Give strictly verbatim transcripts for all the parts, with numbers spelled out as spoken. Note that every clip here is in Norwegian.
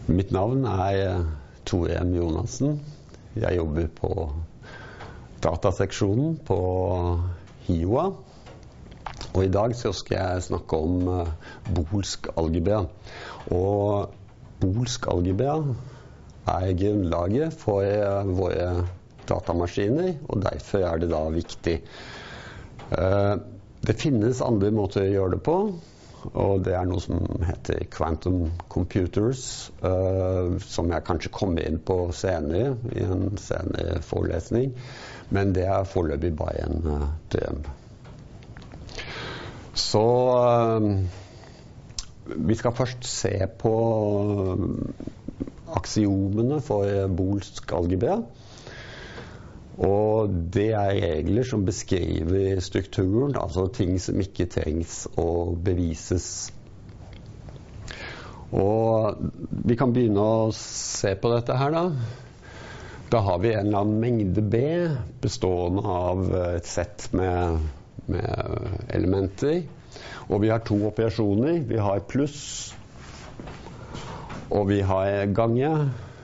Mitt navn er Tore M. Jonassen. Jeg jobber på dataseksjonen på HiOA. Og i dag så skal jeg snakke om boolsk algebra. Og boolsk algebra er grunnlaget for våre datamaskiner, og derfor er det da viktig. Det finnes andre måter å gjøre det på, og det er noe som heter quantum computers, uh, som jeg kanskje kommer inn på senere, i en senere forelesning, men det er foreløpig bare en uh, drøm. Så uh, vi skal først se på aksiomene for boolsk algebra. Og det er regler som beskriver strukturen, altså ting som ikke trengs å bevises. Og vi kan begynne å se på dette her da. Da har vi en eller annen mengde B bestående av et sett med, med elementer. Og vi har to operasjoner. Vi har pluss, og vi har gange.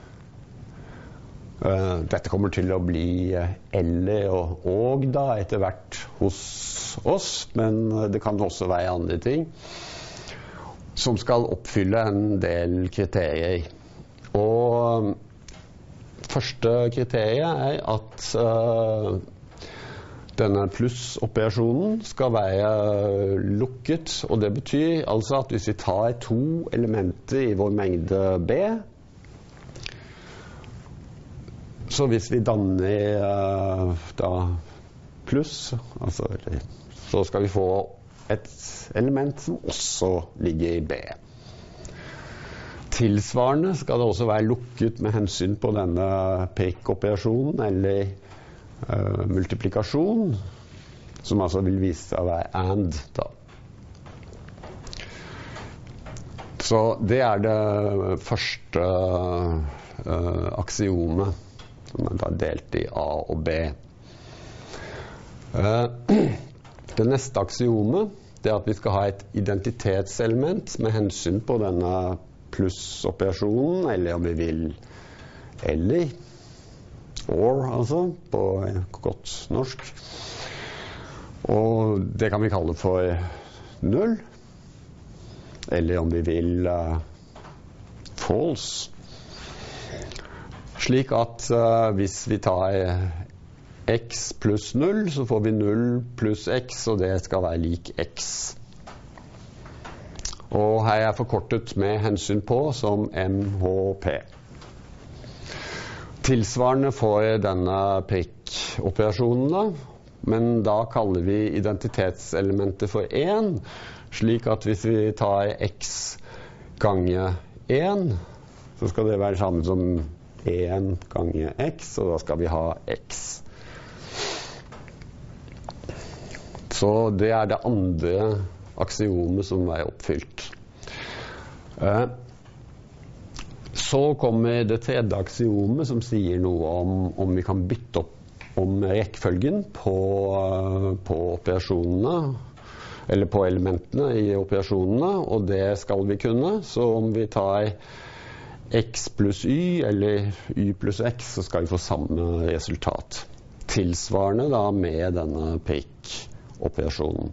Uh, dette kommer til å bli eller og, og da etter hvert hos oss, men det kan også være andre ting som skal oppfylle en del kriterier. Og første kriteriet er at uh, denne plussoperasjonen skal være lukket, og det betyr altså at hvis vi tar to elementer i vår mengde B, så hvis vi danner uh, da pluss, altså, så skal vi få et element som også ligger i B. Tilsvarende skal det også være lukket med hensyn på denne prikkoperasjonen, eller uh, multiplikasjon, som altså vil vise seg å være and da. Så det er det første uh, aksiomet, som er da delt i A og B. Det neste aksiomet, det er at vi skal ha et identitetselement med hensyn på denne plussoperasjonen, eller om vi vil eller, or altså, på godt norsk. Og det kan vi kalle for null, eller om vi vil uh, false. Slik at uh, hvis vi tar x pluss null, så får vi null pluss x, og det skal være lik x. Og her er forkortet med hensyn på som M H P. Tilsvarende for denne prikkoperasjonen da, men da kaller vi identitetselementet for én, slik at hvis vi tar x gange én, så skal det være samme som én gange x, og da skal vi ha x. Så det er det andre aksiomet som er oppfylt. Så kommer det tredje aksiomet som sier noe om om vi kan bytte opp om rekkefølgen på, på operasjonene, eller på elementene i operasjonene, og det skal vi kunne. Så om vi tar x pluss y, eller y pluss x, så skal vi få samme resultat. Tilsvarende da med denne prikkoperasjonen.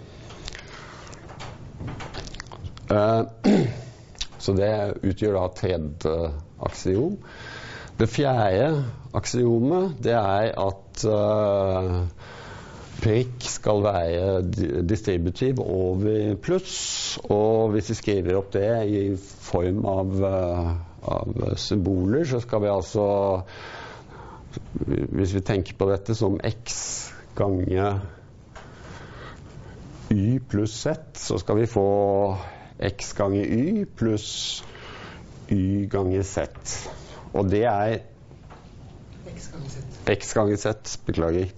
Uh, så det utgjør da tredje aksiom. Det fjerde aksiomet, det er at uh, prikk skal være distributiv over pluss, og hvis vi skriver opp det i form av, uh, av symboler, så skal vi altså, hvis vi tenker på dette som x gange y pluss z, så skal vi få x gange y pluss y gange z. Og det er x gange z. X gange z, beklager.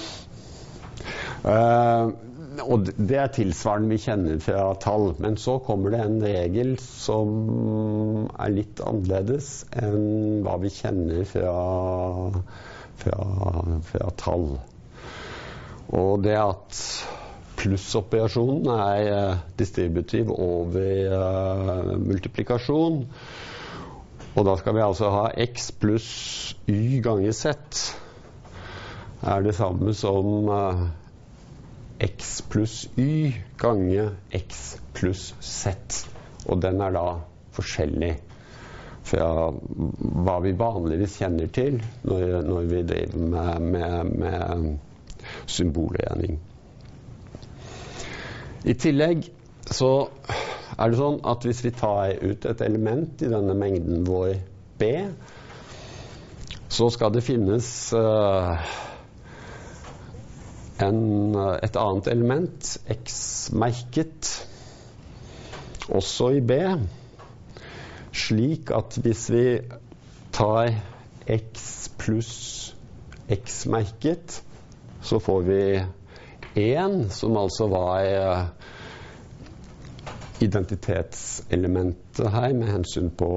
Uh, og det er tilsvarende vi kjenner fra tall, men så kommer det en regel som er litt annerledes enn hva vi kjenner fra, fra, fra tall. Og det er at plussoperasjonen er distributiv over uh, multiplikasjon, Og da skal vi altså ha x pluss y ganger z er det samme som uh, x pluss y ganger x pluss z. Og den er da forskjellig fra hva vi vanligvis kjenner til når, når vi driver med, med, med symbolregning. I tillegg så er det sånn at hvis vi tar ut et element i denne mengden vår B, så skal det finnes uh, en, et annet element, x-merket, også i B, slik at hvis vi tar x pluss x-merket, så får vi en, som altså var uh, identitetselementet her med hensyn på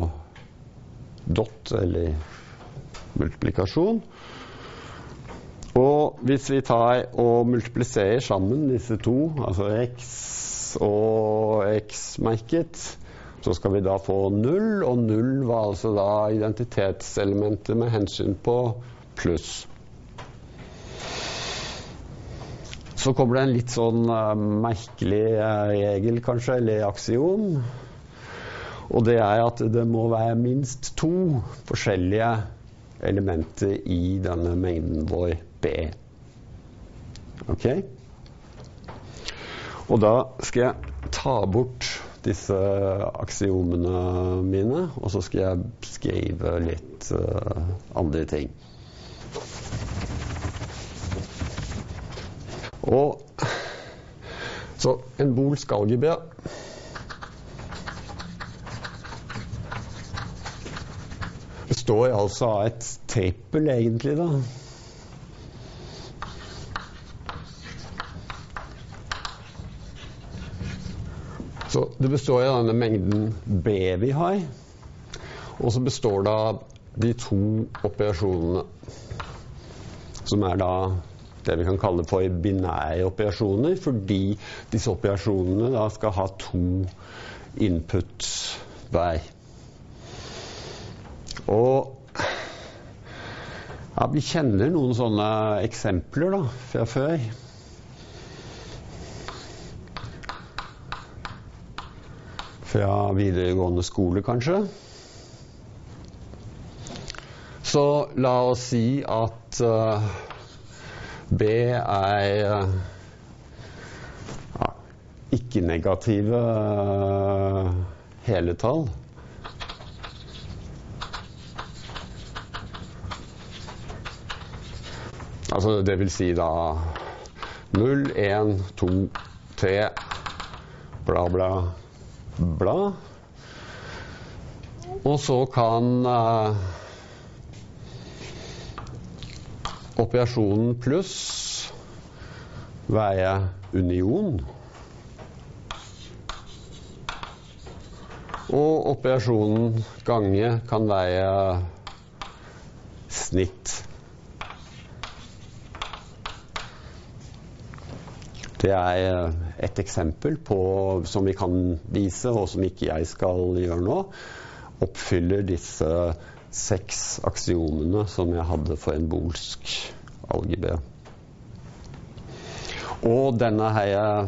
dot eller multiplikasjon. Og hvis vi tar og multipliserer sammen disse to, altså x og x-merket, så skal vi da få null, og null var altså da identitetselementet med hensyn på pluss. Så kommer det en litt sånn uh, merkelig uh, regel kanskje, eller aksiom, og det er at det må være minst to forskjellige elementer i denne mengden vår B. Ok? Og da skal jeg ta bort disse aksiomene mine, og så skal jeg skrive litt uh, andre ting. Og så en bolsk algebra består altså av et trippel egentlig da. Så det består av denne mengden B vi har, og så består det av de to operasjonene, som er da det vi kan kalle for binære operasjoner, fordi disse operasjonene da skal ha to input hver. Og ja, vi kjenner noen sånne eksempler da, fra før. Fra videregående skole, kanskje. Så la oss si at uh, B er ja, ikke-negative uh, heletall. Altså det vil si da null, en, to, tre, bla bla bla. Og så kan uh, operasjonen pluss være union. Og operasjonen gange kan være snitt. Det er et eksempel på, som vi kan vise, og som ikke jeg skal gjøre nå, oppfyller disse seks aksiomene som jeg hadde for en bolsk algebra. Og denne her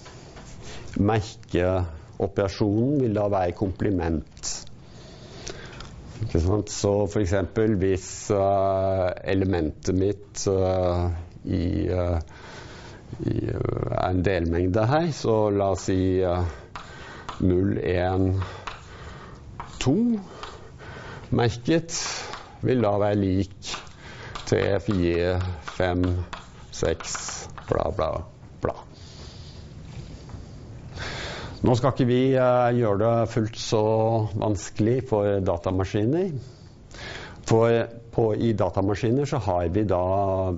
merkeoperasjonen vil da være komplement. Ikke sant? Så for eksempel hvis uh, elementet mitt uh, i, uh, i uh, er en delmengde her, så la oss si uh, null, en, to. Merket vil da være lik tre, fire, fem, seks, bla bla bla. Nå skal ikke vi uh, gjøre det fullt så vanskelig for datamaskiner. For på, i datamaskiner så har vi da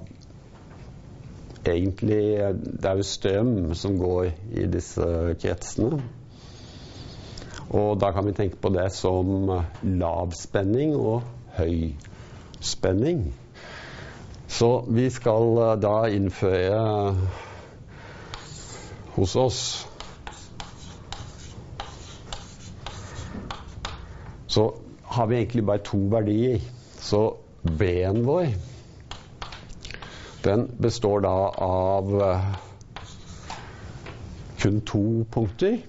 egentlig, det er jo strøm som går i disse kretsene. Og da kan vi tenke på det som lav spenning og høy spenning. Så vi skal da innføre hos oss så har vi egentlig bare to verdier. Så B-en vår, den består da av kun to punkter,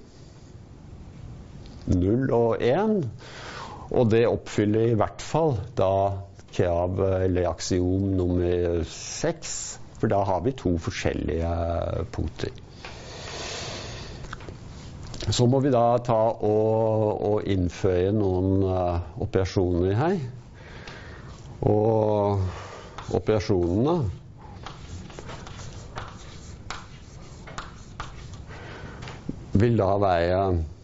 null og én, og det oppfyller i hvert fall da krav eller aksiom nummer seks, for da har vi to forskjellige punkter. Så må vi da ta og, og innføre noen uh, operasjoner her. Og operasjonene vil da være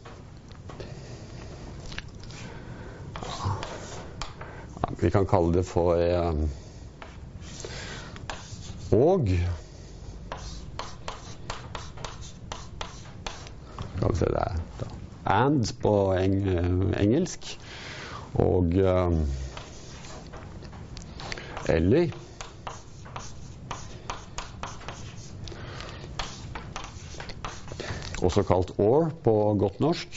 ja, vi kan kalle det for uh, og skal vi se der da. And på eng engelsk og uh, eller også kalt or på godt norsk,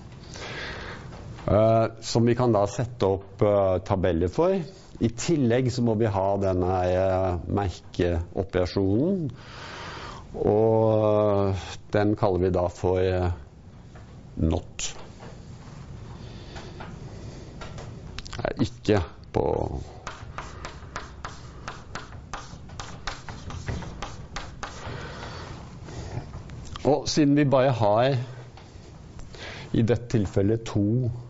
uh, som vi kan da sette opp uh, tabeller for. I tillegg så må vi ha denne uh, merkeoperasjonen, og den kaller vi da for uh, not. Nei, ikke på Og siden vi bare har i dette tilfellet to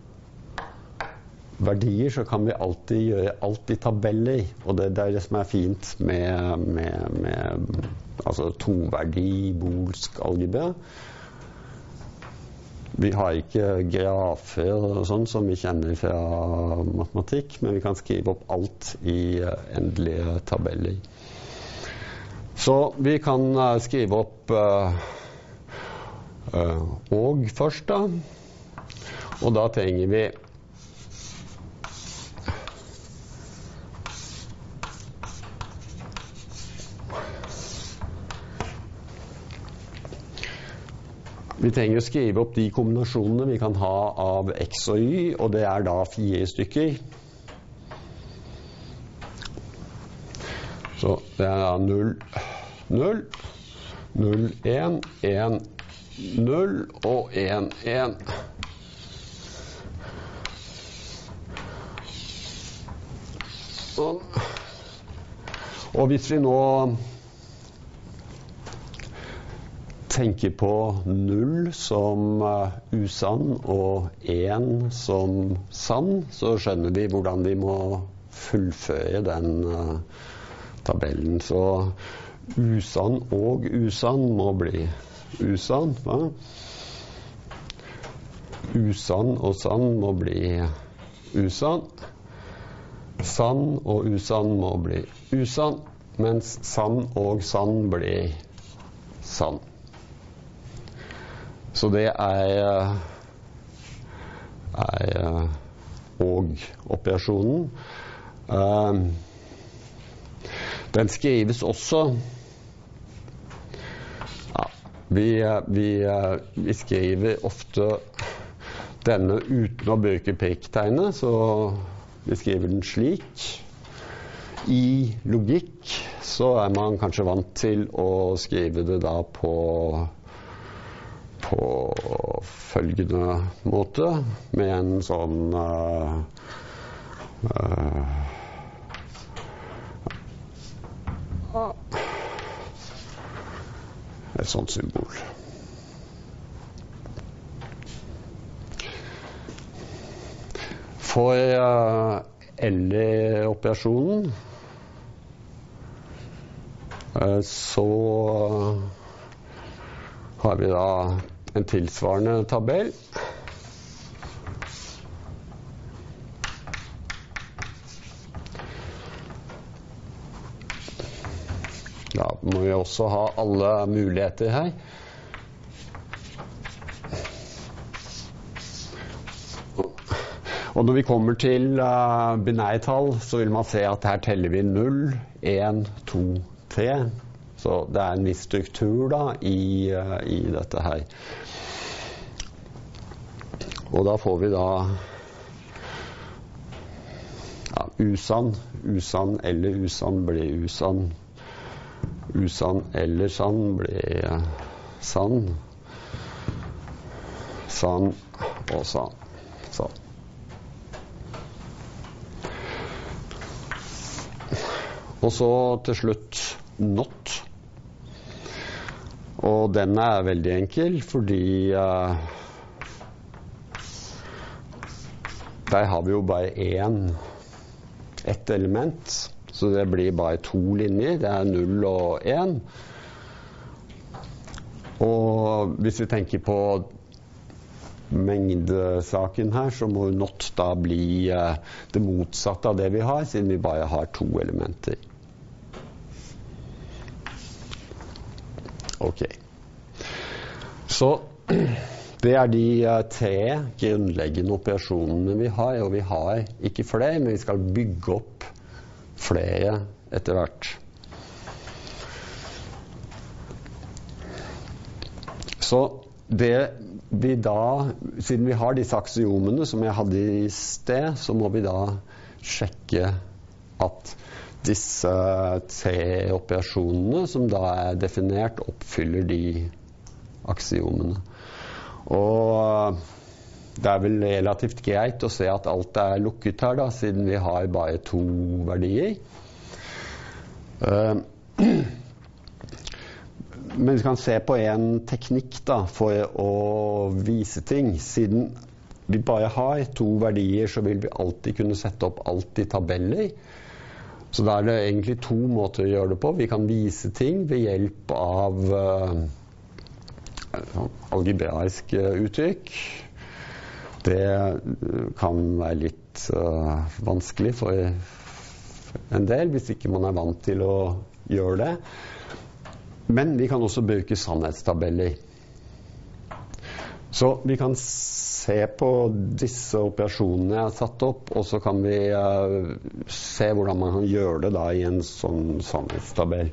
verdier, så kan vi alltid gjøre alt i tabeller, og det, det er det som er fint med, med, med altså toverdi bolsk algebra. Vi har ikke grafer og sånn som vi kjenner fra matematikk, men vi kan skrive opp alt i endelige tabeller. Så vi kan skrive opp uh, Uh, og først da, og da trenger vi vi trenger å skrive opp de kombinasjonene vi kan ha av x og y, og det er da fire stykker. Så det er da null, null, null, en, en, null og en, en. Sånn. Og hvis vi nå tenker på null som uh, usann og en som sann, så skjønner vi hvordan vi må fullføre den uh, tabellen. Så usann og usann må bli usann, hva? Usann og sann må bli usann. Sann og usann må bli usann, mens sann og sann blir sann. Så det er, er og-operasjonen. Um, den skrives også Vi, vi, vi skriver ofte denne uten å bruke prikktegnet, så vi skriver den slik. I logikk så er man kanskje vant til å skrive det da på, på følgende måte, med en sånn uh, uh, et sånt symbol. For uh, eller-operasjonen uh, så uh, har vi da en tilsvarende tabell. Da må vi også ha alle muligheter her. Og når vi kommer til uh, binærtall, så vil man se at her teller vi null, en, to, tre. Så det er en viss struktur da i, uh, i dette her. Og da får vi da usann. Usann eller usann blir usann. Usann eller sann blir sann. Sann og sann. Sånn. Og så til slutt not. Og den er veldig enkel, fordi uh, der har vi jo bare én, ett element, så det blir bare to linjer, det er null og én. Og hvis vi tenker på mengdesaken her, så må not da bli uh, det motsatte av det vi har, siden vi bare har to elementer. Ok. Så det er de uh, tre grunnleggende operasjonene vi har, og vi har ikke flere, men vi skal bygge opp flere etter hvert. Så det vi da, siden vi har disse aksiomene som jeg hadde i sted, så må vi da sjekke at disse tre operasjonene som da er definert, oppfyller de aksiomene. Og det er vel relativt greit å se at alt er lukket her da, siden vi har bare to verdier. Uh, men vi kan se på en teknikk da, for å vise ting. Siden vi bare har to verdier, så vil vi alltid kunne sette opp alt i tabeller. Så da er det egentlig to måter å gjøre det på. Vi kan vise ting ved hjelp av uh, algebraiske uttrykk. Det kan være litt uh, vanskelig for en del, hvis ikke man er vant til å gjøre det. Men vi kan også bruke sannhetstabeller. Så vi kan se på disse operasjonene jeg har satt opp, og så kan vi uh, se hvordan man kan gjøre det da i en sånn sannhetstabell.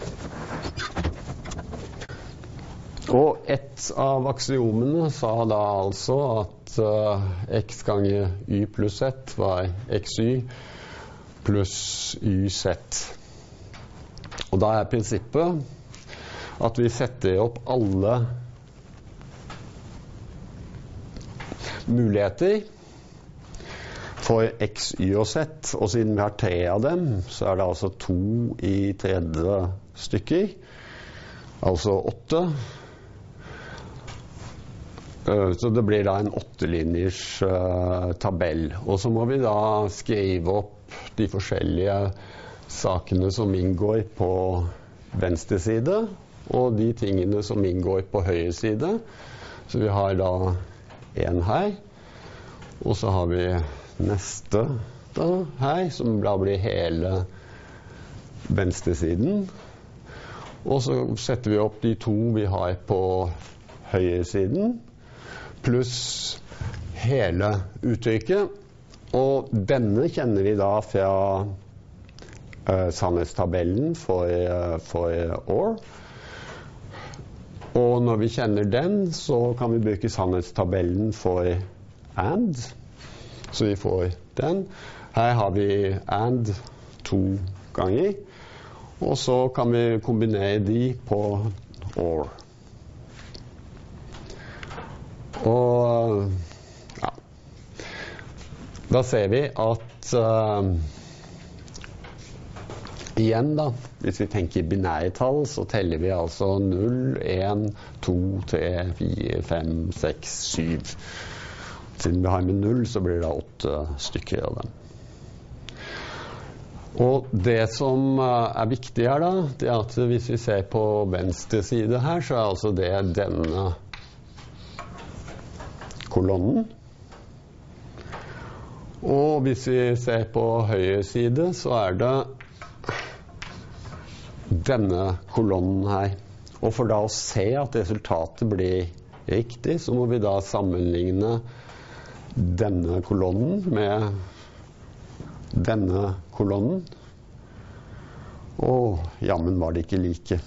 Og et av aksiomene sa da altså at uh, x ganger y pluss z var xy pluss yz. Og da er prinsippet at vi setter opp alle muligheter for x, y og z, og siden vi har tre av dem, så er det altså to i tredje stykker, altså åtte. Så det blir da en åttelinjers uh, tabell, og så må vi da skrive opp de forskjellige sakene som inngår på venstre side, og de tingene som inngår på høyre side. Så vi har da en her, og så har vi neste da, her, som da blir hele venstresiden. Og så setter vi opp de to vi har på høyresiden, pluss hele uttrykket. Og denne kjenner vi da fra uh, sannhetstabellen for, uh, for or. Og når vi kjenner den, så kan vi bruke sannhetstabellen for and. Så vi får den. Her har vi and to ganger. Og så kan vi kombinere de på or. Og ja. Da ser vi at uh, igjen da, hvis vi tenker binære tall, så teller vi altså null, en, to, tre, fire, fem, seks, syv. Siden vi har med null, så blir det åtte stykker av dem. Og det som er viktig her da, det er at hvis vi ser på venstre side her, så er altså det denne kolonnen. Og hvis vi ser på høyre side, så er det denne kolonnen her. Og for da å se at resultatet blir riktig, så må vi da sammenligne denne kolonnen med denne kolonnen. Og jammen var det ikke like.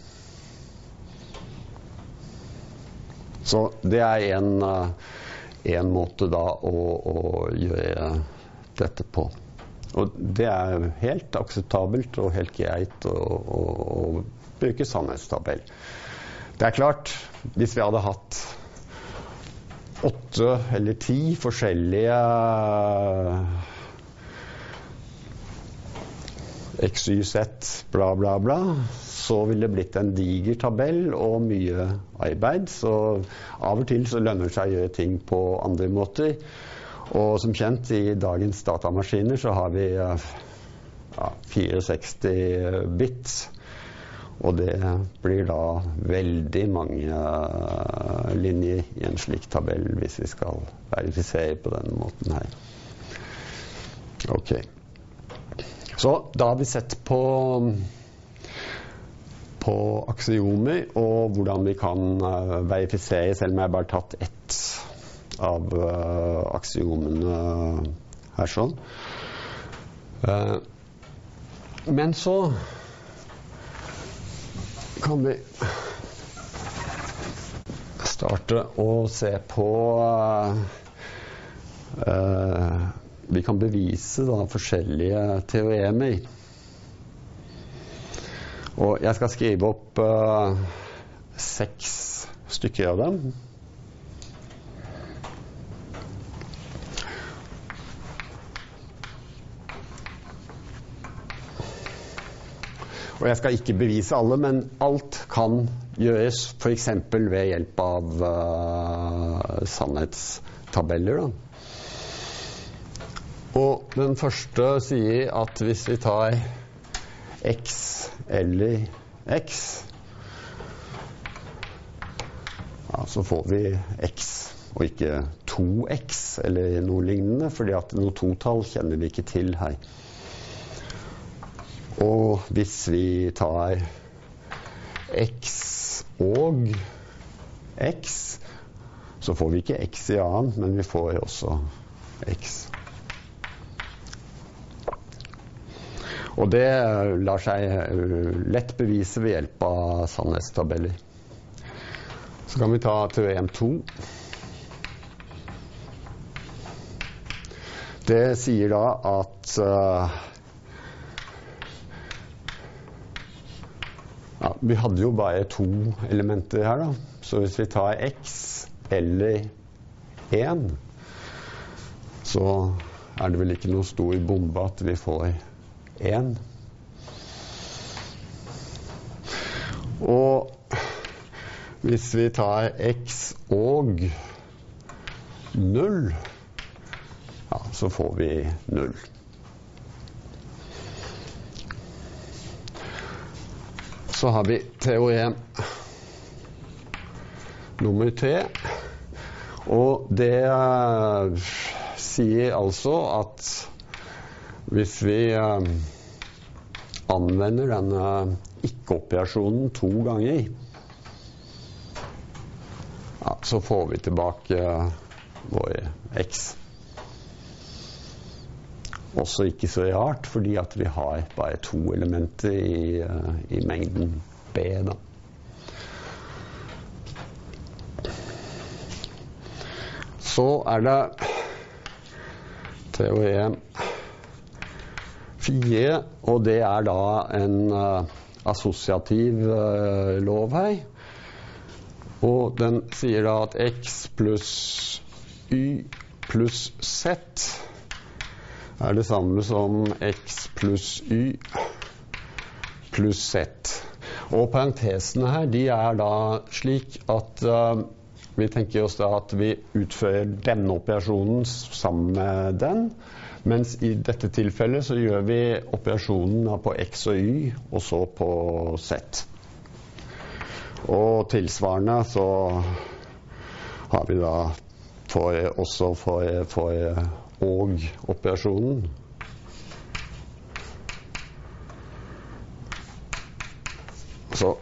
Så det er en, en måte da å, å gjøre dette på. Og det er helt akseptabelt og helt greit å, å, å bruke sannhetstabell. Det er klart, hvis vi hadde hatt åtte eller ti forskjellige X, Y, Z, bla bla bla, så ville det blitt en diger tabell og mye arbeid. Så av og til så lønner det seg å gjøre ting på andre måter. Og som kjent, i dagens datamaskiner så har vi ja, sekstifire bits. Og det blir da veldig mange linjer i en slik tabell hvis vi skal verifisere på denne måten her. Ok. Så da har vi sett på, på aksiomer og hvordan vi kan uh, verifisere, selv om jeg bare har tatt ett av uh, aksiomene her sånn. Uh, men så kan vi starte å se på uh, uh, vi kan bevise da, forskjellige teoremer. Og jeg skal skrive opp uh, seks stykker av dem. Og jeg skal ikke bevise alle, men alt kan gjøres for eksempel ved hjelp av uh, sannhetstabeller da. Og den første sier at hvis vi tar x eller x, ja, så får vi x, og ikke to x eller noe lignende, fordi at noe totall kjenner vi ikke til her. Og hvis vi tar x og x, så får vi ikke x i annen, men vi får også x. Og det lar seg lett bevise ved hjelp av sannhetstabeller. Så kan vi ta teorem to. Det sier da at uh, ja, vi hadde jo bare to elementer her da. Så hvis vi tar x eller en, så er det vel ikke noe stor bombe at vi får en. Og hvis vi tar x og null, ja, så får vi null. Så har vi teorem nummer tre, og det uh, sier altså at hvis vi uh, anvender denne ikke-operasjonen to ganger, ja, så får vi tilbake uh, vår x. Også ikke så rart, fordi at vi har bare to elementer i, uh, i mengden b da. Så er det teorem fire, og det er da en uh, assosiativ uh, lov her. Og den sier da at x pluss y pluss z er det samme som x pluss y pluss z. Og parentesene her, de er da slik at uh, vi tenker oss da at vi utfører denne operasjonen sammen med den, mens i dette tilfellet så gjør vi operasjonen på x og y, og så på z. Og tilsvarende så har vi da for, også for, for og-operasjonen. Så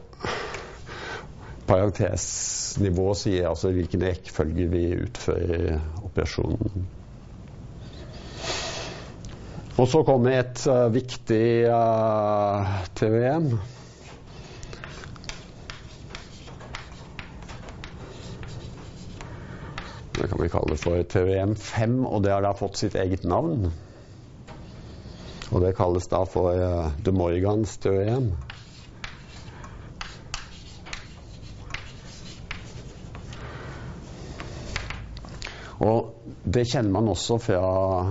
parentesnivå sier altså hvilken rekkefølge vi utfører operasjonen. Og så kommer et uh, viktig uh, teorem. Det kan vi kalle for teorem fem, og det har da fått sitt eget navn. Og det kalles da for uh, De Morgans teorem. Og det kjenner man også fra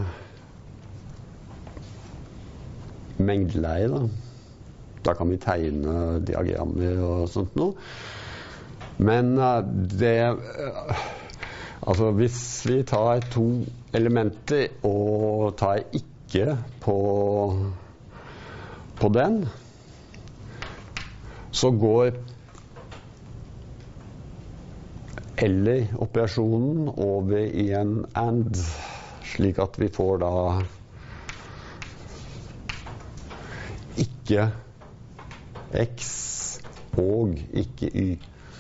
mengdeleie, da. Da kan vi tegne diagrammer og sånt noe. Men uh, det uh, Altså hvis vi tar to elementer og tar ikke på, på den, så går eller-operasjonen over i en and, slik at vi får da ikke x og ikke y.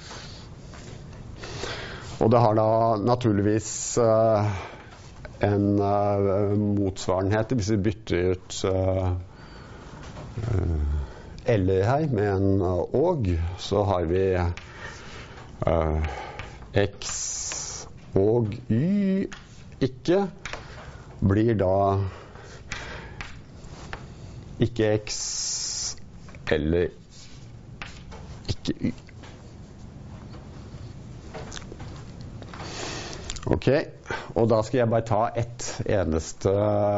Og det har da naturligvis uh, en uh, motsvarenhet hvis vi bytter ut uh, uh, eller her med en uh, og, så har vi uh, x og y ikke blir da ikke x eller ikke y. Ok, og da skal jeg bare ta ett eneste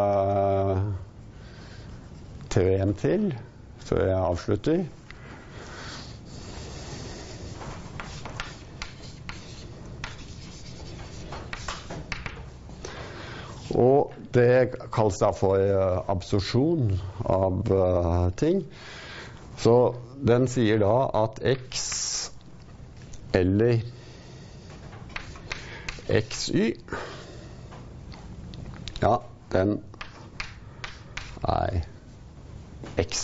teorem til før jeg avslutter. Og det kalles da for uh, absorpsjon av uh, ting. Så den sier da at x eller xy, ja, den er x.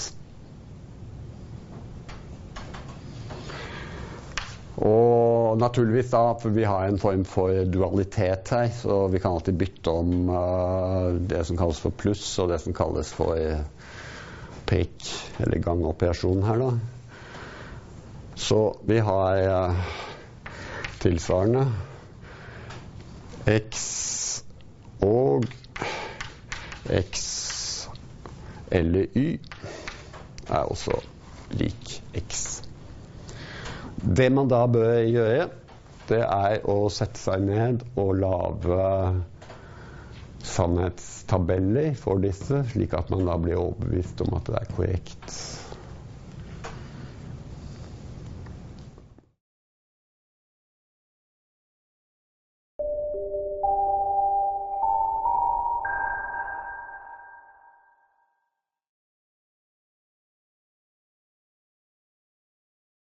Og naturligvis da, for vi har en form for dualitet her, så vi kan alltid bytte om uh, det som kalles for pluss og det som kalles for prikk, eller gangoperasjon her da. Så vi har uh, tilsvarende x og x eller y er også lik x. Det man da bør gjøre, det er å sette seg ned og lage sannhetstabeller for disse, slik at man da blir overbevist om at det er korrekt.